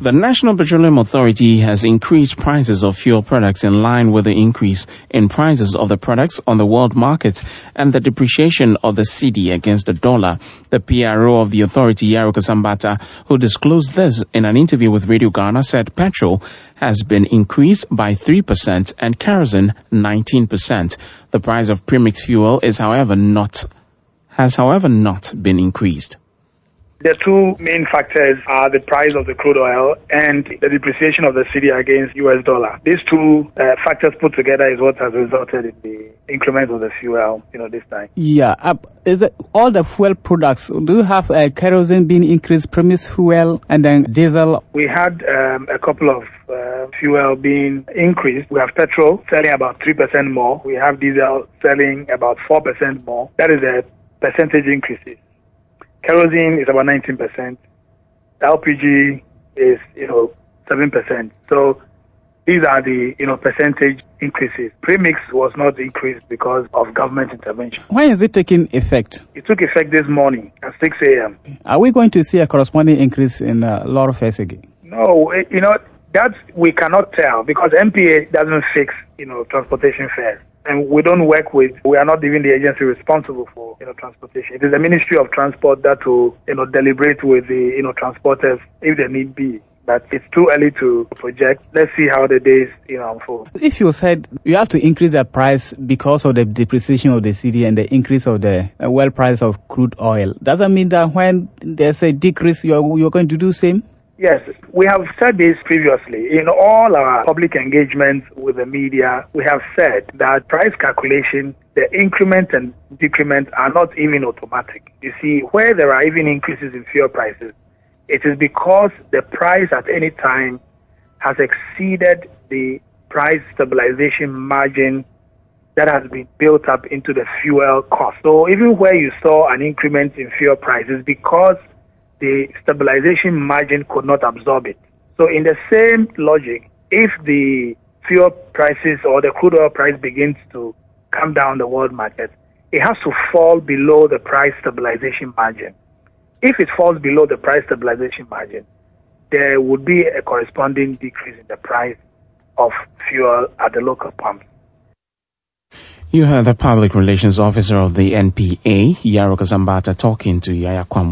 The National Petroleum Authority has increased prices of fuel products in line with the increase in prices of the products on the world market and the depreciation of the cedi against the dollar. The PRO of the authority, Yaro Kasambata, who disclosed this in an interview with Radio Ghana, said petrol has been increased by 3% and kerosene 19%. The price of premixed fuel has however not been increased. The two main factors are the price of the crude oil and the depreciation of the cedi against US dollar. These two factors put together is what has resulted in the increment of the fuel, this time. Yeah. Is it all the fuel products? Do you have kerosene being increased, premise fuel, and then diesel? We had a couple of fuel being increased. We have petrol selling about 3% more. We have diesel selling about 4% more. That is a percentage increases. Kerosene is about 19%. LPG is, 7%. So these are the, percentage increases. Premix was not increased because of government intervention. When is it taking effect? It took effect this morning at 6 a.m. Are we going to see a corresponding increase in lot fares again? No, that we cannot tell because NPA doesn't fix, transportation fares. And we are not even the agency responsible for, transportation. It is the Ministry of Transport that will, deliberate with the, transporters if there need be. But it's too early to project. Let's see how the days, unfold. If you said you have to increase the price because of the depreciation of the cedi and the increase of the well price of crude oil, does that mean that when there's a decrease, you're going to do same? Yes, we have said this previously. In all our public engagements with the media, we have said that price calculation, the increment and decrement are not even automatic. You see, where there are even increases in fuel prices, it is because the price at any time has exceeded the price stabilization margin that has been built up into the fuel cost. So even where you saw an increment in fuel prices, because the stabilization margin could not absorb it. So in the same logic, if the fuel prices or the crude oil price begins to come down the world market, it has to fall below the price stabilization margin. If it falls below the price stabilization margin, there would be a corresponding decrease in the price of fuel at the local pumps. You heard the Public Relations Officer of the NPA, Yaro Kasambata, talking to Yaya Kwamu.